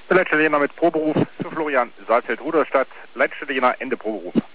Leitstelle Jena mit Proberuf für Florian Saalfeld-Rudolstadt. Leitstelle Jena, Ende Proberuf.